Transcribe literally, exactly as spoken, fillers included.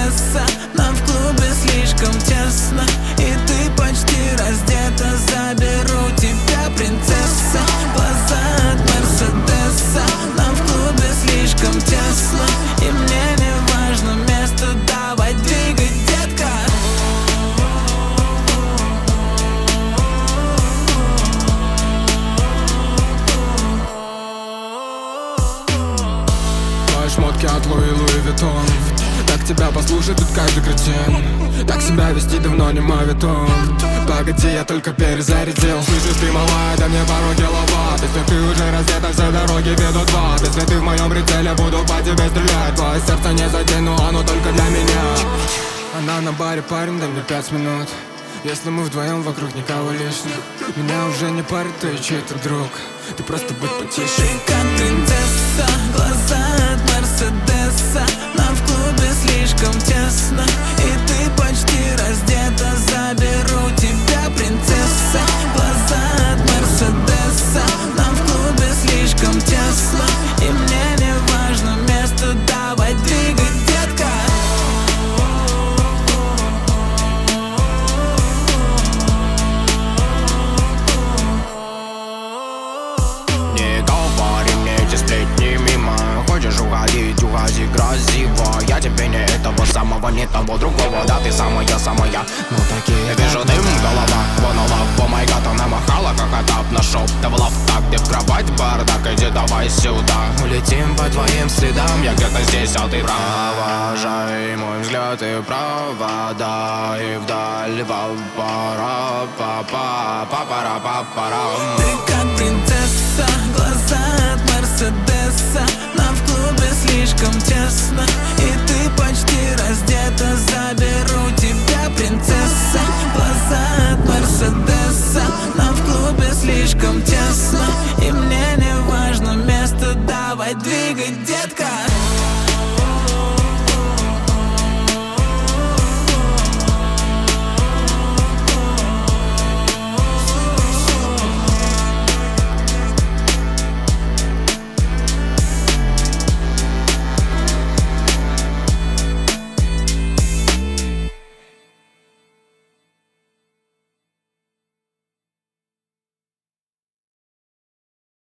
Мерседеса. Нам в клубе слишком тесно, и ты почти раздета. Заберу тебя, принцесса. Глаза от Мерседеса. Нам в клубе слишком тесно, и мне не важно место. Давай двигай, детка. Твои шмотки от Луи Луи Виттон. Так тебя послушать тут каждый кретин. Так себя вести давно не моветон. Погоди, я только перезарядил. Слышишь, ты малая, дай мне пару киловатт. Если ты уже раздета, все дороги ведут в ад. Если ты в моем прицеле, буду по тебе стрелять. Твое сердце не задену, оно только для меня. Она на баре, парень, дай мне пять минут. Если мы вдвоем, вокруг никого лишних. Меня уже не парит, ты чей-то друг. Ты просто будь потише. Ты как принцесса, глаза от Мерседеса. Нам в клубе слишком тесно, и ты почти раздета. Заберу тебя, принцесса. Глаза от Мерседеса. Нам в клубе слишком тесно, и мне не важно место. Давай двигай, детка. Не говори мне эти сплетни мимо. Хочешь уходить, уходи красиво. Я тебе не этого самого, не того другого. Да ты самая, самая, ну такие. Вижу дым, голова, вон лав. О май гад, она махала, как этап нашел. Давала в так, ты в кровать, бардак, иди давай сюда. Улетим по твоим следам, я где-то здесь, а ты провожай мой взгляд и провода. И вдаль, папара, папа, папара, папара. Ты как